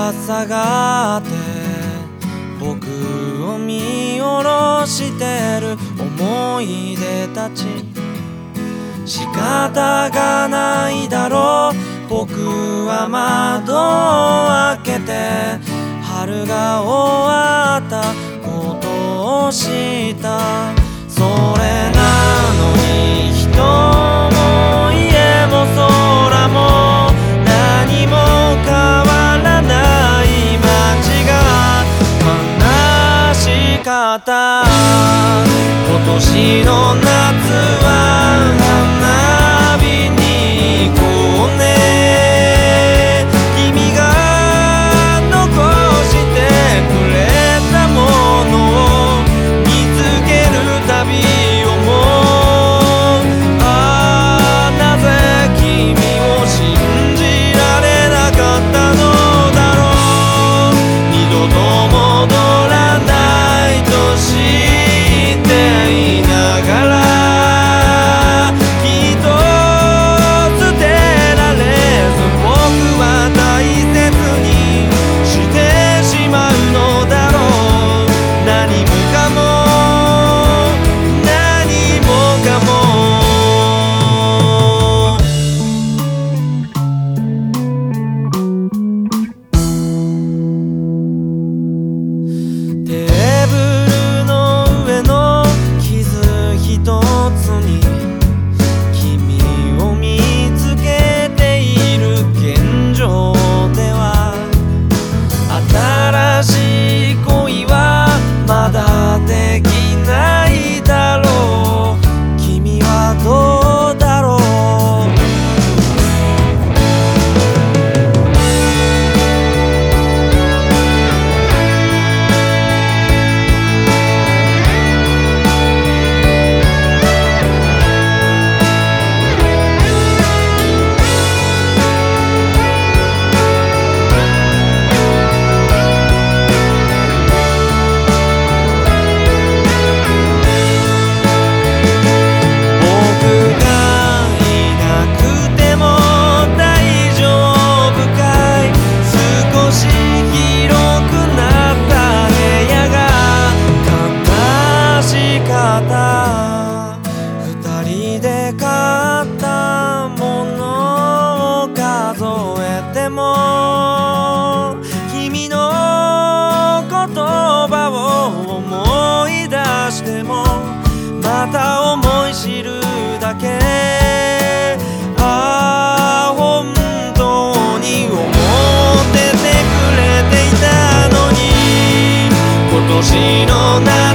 が下がって僕を見下ろしてる思い出たち、仕方がないだろう。僕は窓を開けて春が終わったことを知った。それなのに人も家も空も何も変わらない街が悲しかった。今年の夏は花火に行こうね。君が残してくれたものを見つけるたび思う。ああ、なぜ君を信じられなかったのだろう。二度と戻らないと知っていながらきっと捨てられず僕は大切にしてしまうのだろう。何もかも何もかもテーブルの上の傷一つに君を見つけている現状では、新しい恋はまだできないだろう。君はどうだろう。二人で買ったものを数えても君の言葉を思い出してもまた思い知るだけ。ああ、本当に思っててくれていたのに。今年の夏